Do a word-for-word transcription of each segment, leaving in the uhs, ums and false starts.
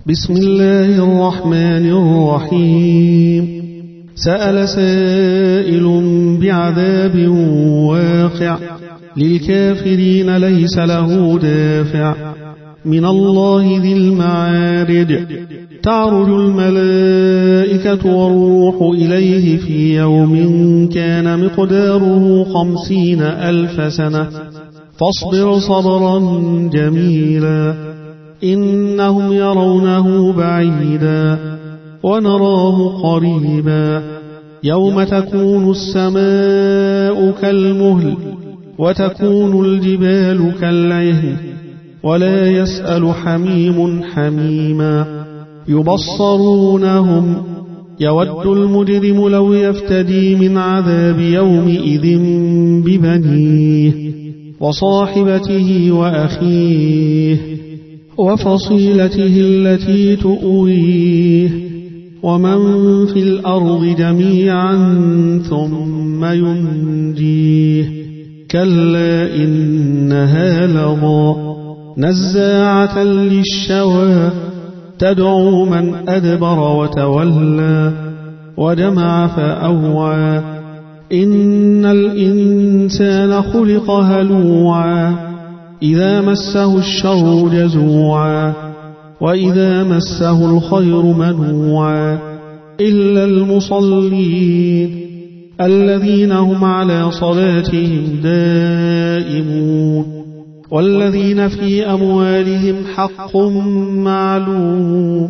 بسم الله الرحمن الرحيم. سأل سائل بعذاب واقع للكافرين ليس له دافع من الله ذي المعارج. تعرج الملائكة والروح إليه في يوم كان مقداره خمسين ألف سنة فاصبر صبرا جميلا إنهم يرونه بعيدا ونراه قريبا. يوم تكون السماء كالمهل وتكون الجبال كالعهن ولا يسأل حميم حميما. يبصرونهم يود المجرم لو يفتدي من عذاب يومئذ ببنيه وصاحبته وأخيه وفصيلته التي تؤويه ومن في الأرض جميعا ثم ينجيه. كلا إنها لظى نزاعة للشوى تدعو من أدبر وتولى وجمع فأوعى. إن الإنسان خلق هلوعا إذا مسه الشر جزوعا وإذا مسه الخير منوعا إلا المصلين الذين هم على صلاتهم دائمون والذين في أموالهم حق معلوم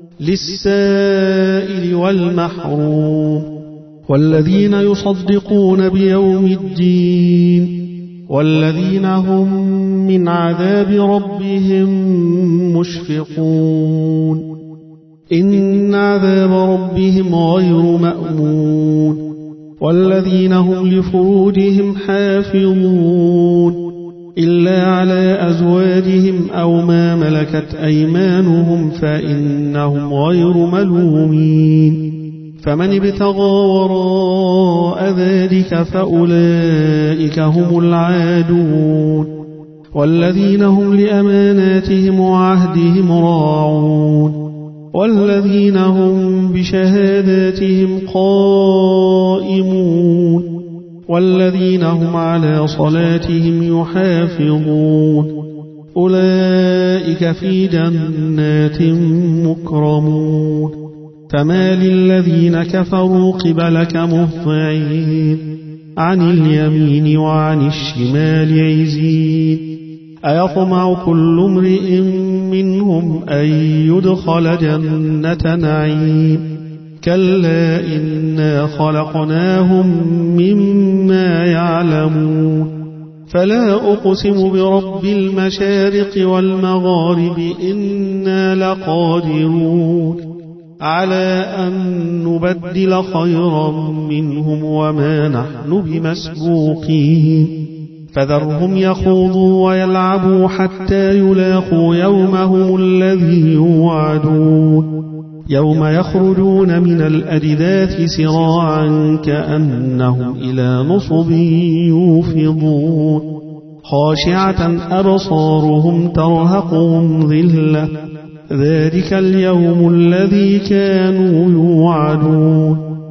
للسائل والمحروم والذين يصدقون بيوم الدين والذين هم من عذاب ربهم مشفقون. إن عذاب ربهم غير مأمون والذين هم لفروجهم حافظون إلا على أزواجهم أو ما ملكت أيمانهم فإنهم غير ملومين. فمن ابتغى وراء ذلك فأولئك هم العادون والذين هم لأماناتهم وعهدهم راعون والذين هم بشهاداتهم قائمون والذين هم على صلاتهم يحافظون أولئك في جنات مكرمون. فما للذين كفروا قبلك مهطعين عن اليمين وعن الشمال عزين. أيطمع كل امرئ منهم أن يدخل جنة نعيم كلا إنا خلقناهم مما يعلمون. فلا أقسم برب المشارق والمغارب إنا لقادرون على أن نبدل خيرا منهم وما نحن بمسبوقين. فذرهم يخوضوا ويلعبوا حتى يلاقوا يومهم الذي يوعدون يوم يخرجون من الأجداث سراعا كأنهم إلى نصب يوفضون خاشعة أبصارهم ترهقهم ذلة ذلك اليوم الذي كانوا يوعدون.